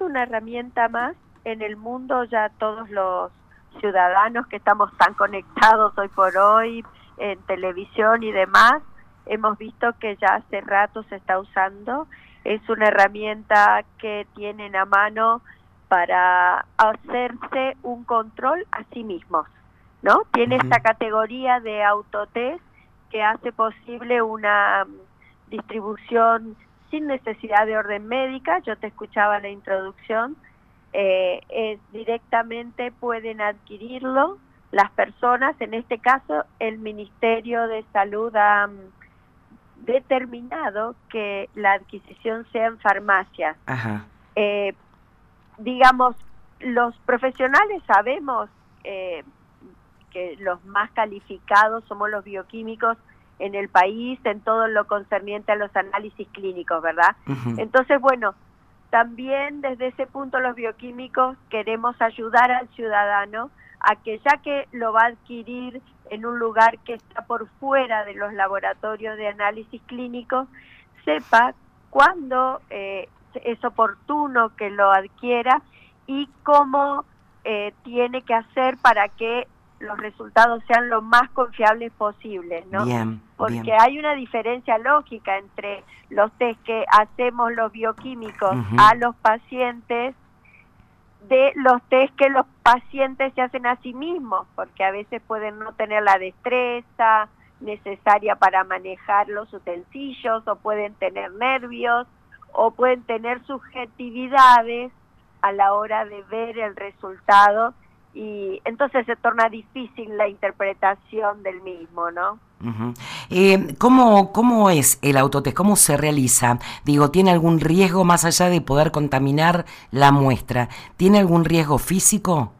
una herramienta más. En el mundo ya todos los ciudadanos que estamos tan conectados hoy por hoy, en televisión y demás, hemos visto que ya hace rato se está usando. Es una herramienta que tienen a mano para hacerse un control a sí mismos, ¿no? Tiene esta categoría de autotest que hace posible una distribución sin necesidad de orden médica. Yo te escuchaba en la introducción. Directamente pueden adquirirlo las personas. En este caso, el Ministerio de Salud ha determinado que la adquisición sea en farmacias. Ajá. Digamos, los profesionales sabemos que los más calificados somos los bioquímicos en el país, en todo lo concerniente a los análisis clínicos, ¿verdad? Entonces, bueno, también desde ese punto los bioquímicos queremos ayudar al ciudadano a que, ya que lo va a adquirir en un lugar que está por fuera de los laboratorios de análisis clínicos, sepa cuándo es oportuno que lo adquiera y cómo tiene que hacer para que los resultados sean lo más confiables posibles, ¿no? Bien, porque bien. hay una diferencia lógica entre los test que hacemos los bioquímicos a los pacientes de los test que los pacientes se hacen a sí mismos, porque a veces pueden no tener la destreza necesaria para manejar los utensilios, o pueden tener nervios, o pueden tener subjetividades a la hora de ver el resultado, y entonces se torna difícil la interpretación del mismo, ¿no? ¿Cómo es el autotest? ¿Cómo se realiza? Digo, ¿tiene algún riesgo más allá de poder contaminar la muestra? ¿Tiene algún riesgo físico?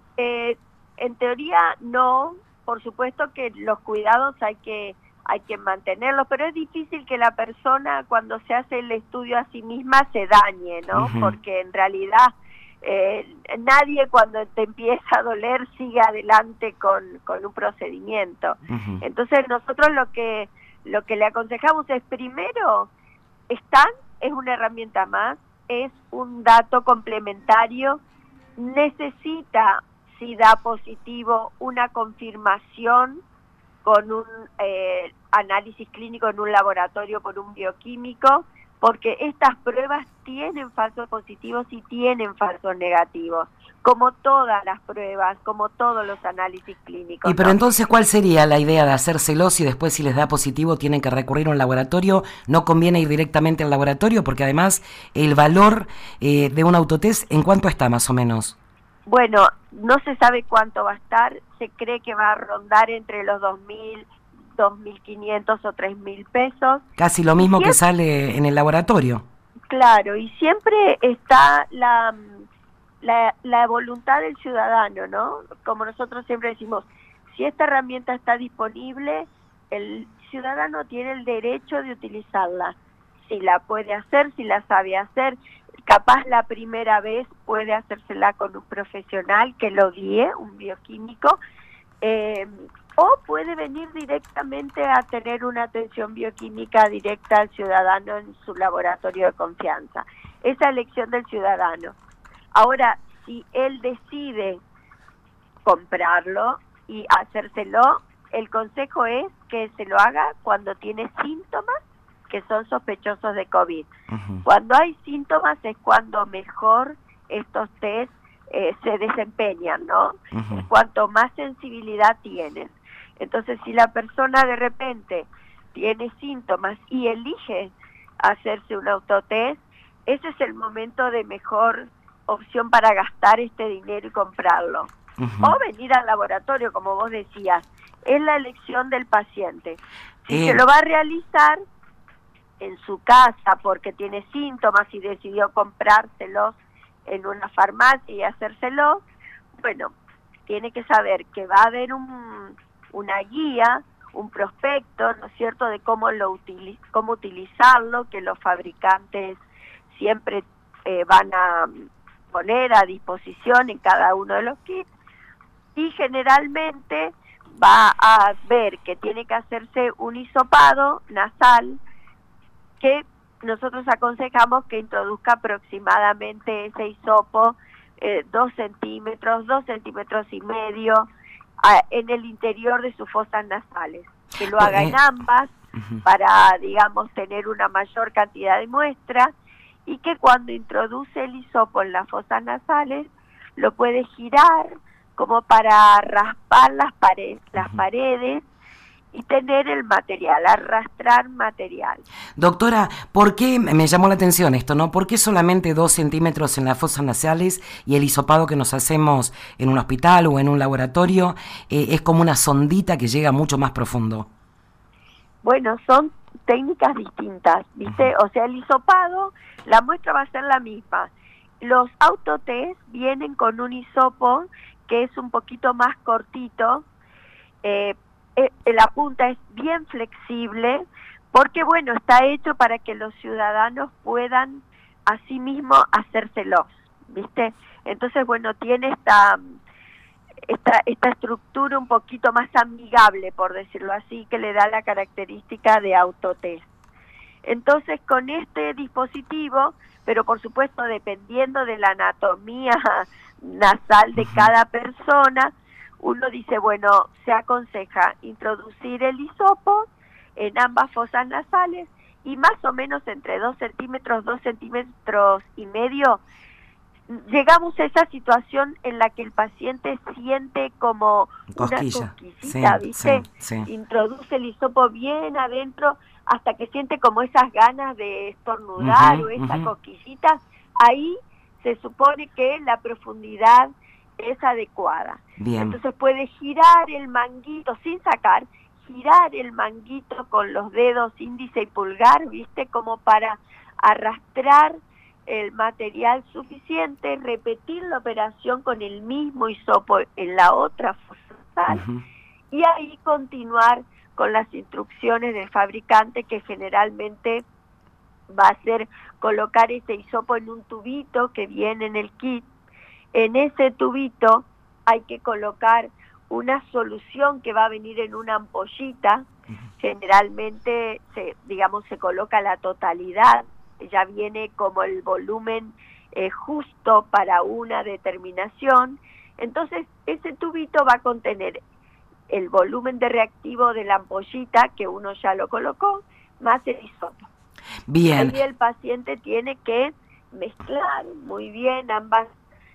En teoría no. Por supuesto que los cuidados hay que mantenerlos, pero es difícil que la persona, cuando se hace el estudio a sí misma, se dañe, ¿no? Porque en realidad nadie, cuando te empieza a doler, sigue adelante con un procedimiento. Entonces nosotros lo que le aconsejamos es, primero, es una herramienta más, es un dato complementario, necesita, si da positivo, una confirmación con un análisis clínico en un laboratorio por un bioquímico, porque estas pruebas tienen falsos positivos y tienen falsos negativos, como todas las pruebas, como todos los análisis clínicos. Y pero entonces, ¿cuál sería la idea de hacérselos y después, si les da positivo, tienen que recurrir a un laboratorio? ¿No conviene ir directamente al laboratorio? Porque además el valor de un autotest, ¿en cuánto está más o menos? Bueno, no se sabe cuánto va a estar, se cree que va a rondar entre los 2.000, 2.500 o 3.000 pesos. Casi lo mismo que sale en el laboratorio. Claro, y siempre está la voluntad del ciudadano, ¿no? Como nosotros siempre decimos, si esta herramienta está disponible, el ciudadano tiene el derecho de utilizarla. Si la puede hacer, si la sabe hacer, capaz la primera vez puede hacérsela con un profesional que lo guíe, un bioquímico, o puede venir directamente a tener una atención bioquímica directa al ciudadano en su laboratorio de confianza. Esa elección del ciudadano. Ahora, si él decide comprarlo y hacérselo, el consejo es que se lo haga cuando tiene síntomas que son sospechosos de COVID. Cuando hay síntomas es cuando mejor estos test se desempeñan, ¿no? Cuanto más sensibilidad tienen. Entonces, si la persona de repente tiene síntomas y elige hacerse un autotest, ese es el momento de mejor opción para gastar este dinero y comprarlo. O venir al laboratorio, como vos decías. Es la elección del paciente. Si se lo va a realizar en su casa porque tiene síntomas y decidió comprárselos en una farmacia y hacérselo, bueno, tiene que saber que va a haber una guía, un prospecto, ¿no es cierto?, de cómo utilizarlo, que los fabricantes siempre van a poner a disposición en cada uno de los kits, y generalmente va a ver que tiene que hacerse un hisopado nasal, que nosotros aconsejamos que introduzca aproximadamente ese hisopo 2 centímetros, 2,5 centímetros en el interior de sus fosas nasales. Que lo haga en ambas para, digamos, tener una mayor cantidad de muestra, y que cuando introduce el hisopo en las fosas nasales lo puede girar como para raspar las paredes y tener el material, arrastrar material. Doctora, ¿por qué me llamó la atención esto, no? ¿Por qué solamente 2 centímetros en las fosas nasales y el hisopado que nos hacemos en un hospital o en un laboratorio es como una sondita que llega mucho más profundo? Bueno, son técnicas distintas, ¿viste? O sea, el hisopado, la muestra va a ser la misma. Los autotest vienen con un hisopo que es un poquito más cortito, la punta es bien flexible, porque bueno, está hecho para que los ciudadanos puedan asimismo hacérselos, ¿viste? Entonces, bueno, tiene esta estructura un poquito más amigable, por decirlo así, que le da la característica de autotest. Entonces, con este dispositivo, pero por supuesto dependiendo de la anatomía nasal de cada persona, uno dice, bueno, se aconseja introducir el hisopo en ambas fosas nasales y más o menos entre 2 centímetros, 2,5 centímetros, llegamos a esa situación en la que el paciente siente como cosquilla, una cosquillita, ¿viste? Sí. Introduce el hisopo bien adentro hasta que siente como esas ganas de estornudar o esa cosquillita. Ahí se supone que la profundidad es adecuada. Bien. Entonces puede girar el manguito sin sacar, girar el manguito con los dedos índice y pulgar, ¿viste? Como para arrastrar el material suficiente, repetir la operación con el mismo hisopo en la otra fosa nasal y ahí continuar con las instrucciones del fabricante, que generalmente va a ser colocar ese hisopo en un tubito que viene en el kit. En ese tubito hay que colocar una solución que va a venir en una ampollita. Generalmente se coloca la totalidad, ya viene como el volumen justo para una determinación. Entonces ese tubito va a contener el volumen de reactivo de la ampollita, que uno ya lo colocó, más el hisopo. Bien. Ahí el paciente tiene que mezclar muy bien ambas,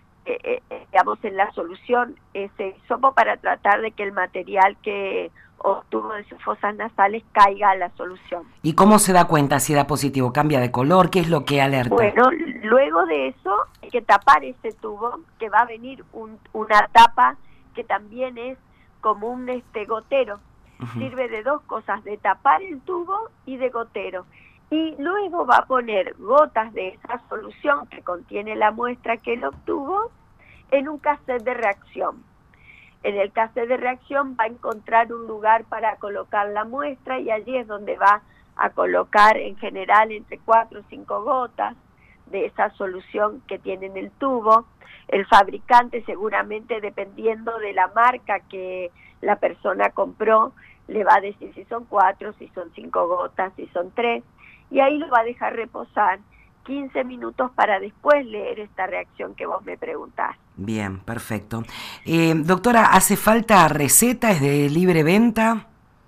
digamos, en la solución ese hisopo para tratar de que el material que obtuvo de sus fosas nasales caiga a la solución. ¿Y cómo se da cuenta si da positivo? ¿Cambia de color? ¿Qué es lo que alerta? Bueno, luego de eso hay que tapar ese tubo, que va a venir una tapa que también es como un gotero. Sirve de dos cosas, de tapar el tubo y de gotero. Y luego va a poner gotas de esa solución que contiene la muestra que él obtuvo en un cassette de reacción. En el cassette de reacción va a encontrar un lugar para colocar la muestra y allí es donde va a colocar en general entre 4 o 5 gotas de esa solución que tiene en el tubo. El fabricante seguramente, dependiendo de la marca que la persona compró, le va a decir si son 4, si son 5 gotas, si son 3, y ahí lo va a dejar reposar 15 minutos para después leer esta reacción que vos me preguntás. Bien, perfecto. Doctora, ¿hace falta receta? ¿Es de libre venta?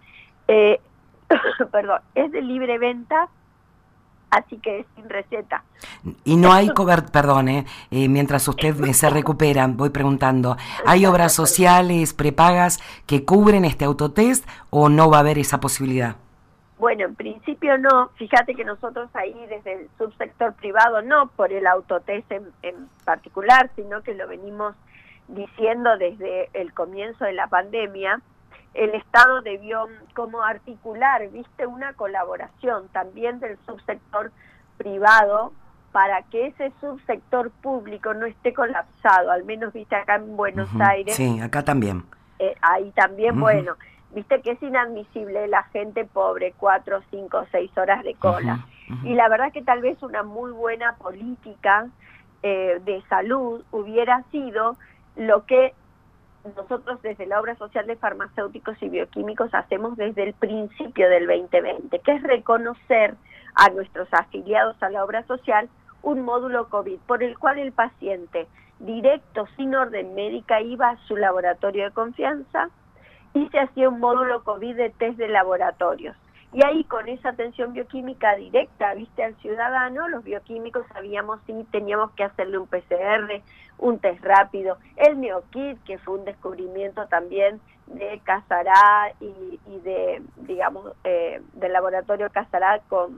Perdón, es de libre venta, así que es sin receta. Y no hay mientras usted se recupera, voy preguntando, ¿hay obras sociales prepagas que cubren este autotest o no va a haber esa posibilidad? Bueno, en principio no. Fíjate que nosotros ahí desde el subsector privado, no por el autotest en particular, sino que lo venimos diciendo desde el comienzo de la pandemia, el Estado debió como articular, viste, una colaboración también del subsector privado para que ese subsector público no esté colapsado, al menos, viste, acá en Buenos Aires. Sí, acá también. Ahí también, bueno, viste que es inadmisible la gente pobre, 4, 5, 6 horas de cola. Y la verdad que tal vez una muy buena política de salud hubiera sido lo que nosotros desde la obra social de farmacéuticos y bioquímicos hacemos desde el principio del 2020, que es reconocer a nuestros afiliados a la obra social un módulo COVID, por el cual el paciente directo, sin orden médica, iba a su laboratorio de confianza y se hacía un módulo COVID de test de laboratorios. Y ahí con esa atención bioquímica directa, viste, al ciudadano, los bioquímicos sabíamos si teníamos que hacerle un PCR, un test rápido, el NeoKit, que fue un descubrimiento también de Casará y de, digamos, del laboratorio Casará con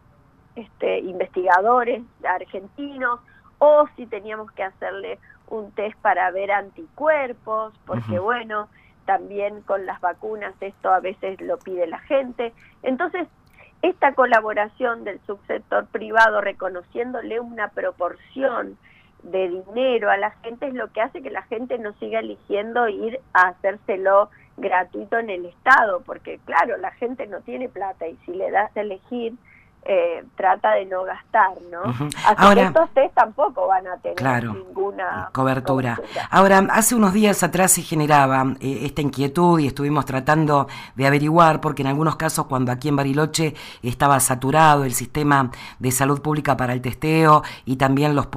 investigadores argentinos, o si teníamos que hacerle un test para ver anticuerpos, porque bueno, también con las vacunas esto a veces lo pide la gente. Entonces, esta colaboración del subsector privado, reconociéndole una proporción de dinero a la gente, es lo que hace que la gente no siga eligiendo ir a hacérselo gratuito en el Estado, porque claro, la gente no tiene plata y si le das a elegir, trata de no gastar, ¿no? Así Ahora, que estos test tampoco van a tener claro, ninguna cobertura. Ahora, hace unos días atrás se generaba esta inquietud y estuvimos tratando de averiguar, porque en algunos casos cuando aquí en Bariloche estaba saturado el sistema de salud pública para el testeo y también las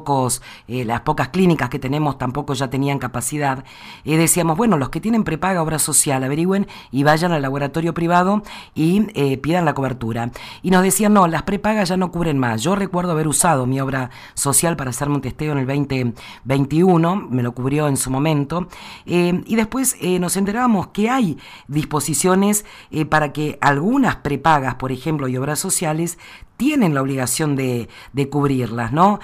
pocas clínicas que tenemos tampoco ya tenían capacidad, decíamos, bueno, los que tienen prepaga obra social averigüen y vayan al laboratorio privado y pidan la cobertura. Y nos decían, no, las prepagas ya no cubren más. Yo recuerdo haber usado mi obra social para hacerme un testeo en el 2021, me lo cubrió en su momento, y después nos enterábamos que hay disposiciones para que algunas prepagas, por ejemplo, y obras sociales, tienen la obligación de cubrirlas, ¿no?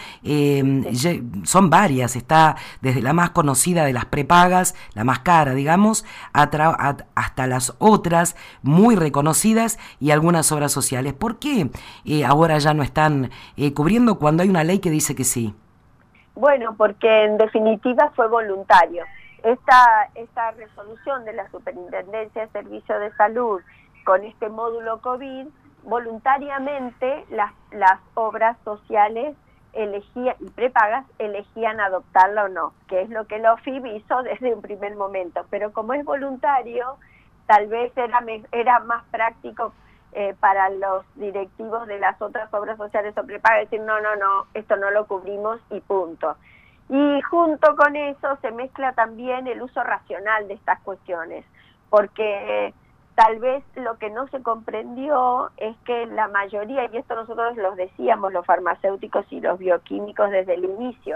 Son varias, está desde la más conocida de las prepagas, la más cara, digamos, hasta las otras muy reconocidas y algunas obras sociales. ¿Por qué ahora ya no están cubriendo cuando hay una ley que dice que sí? Bueno, porque en definitiva fue voluntario. Esta resolución de la Superintendencia de Servicios de Salud con este módulo COVID, voluntariamente las obras sociales elegían y prepagas elegían adoptarla o no, que es lo que la OFIP hizo desde un primer momento, pero como es voluntario, tal vez era más práctico para los directivos de las otras obras sociales o prepagas decir no, esto no lo cubrimos y punto. Y junto con eso se mezcla también el uso racional de estas cuestiones, porque tal vez lo que no se comprendió es que la mayoría, y esto nosotros los decíamos los farmacéuticos y los bioquímicos desde el inicio,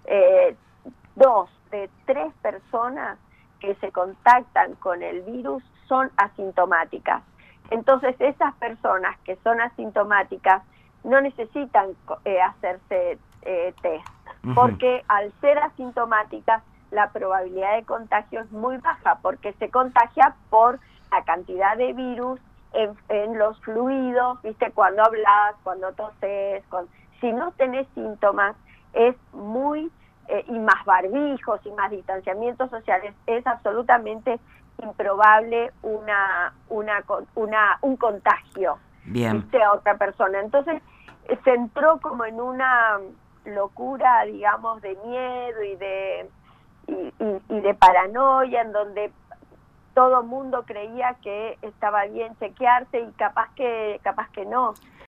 2 de 3 personas que se contactan con el virus son asintomáticas. Entonces esas personas que son asintomáticas no necesitan hacerse test, porque al ser asintomáticas la probabilidad de contagio es muy baja, porque se contagia por la cantidad de virus en los fluidos, ¿viste? Cuando hablas, cuando toses, si no tenés síntomas, es muy, y más barbijos y más distanciamientos sociales, es absolutamente improbable un contagio, ¿viste? A otra persona. Entonces, se entró como en una locura, digamos, de miedo y de paranoia, en donde todo mundo creía que estaba bien chequearse y capaz que no.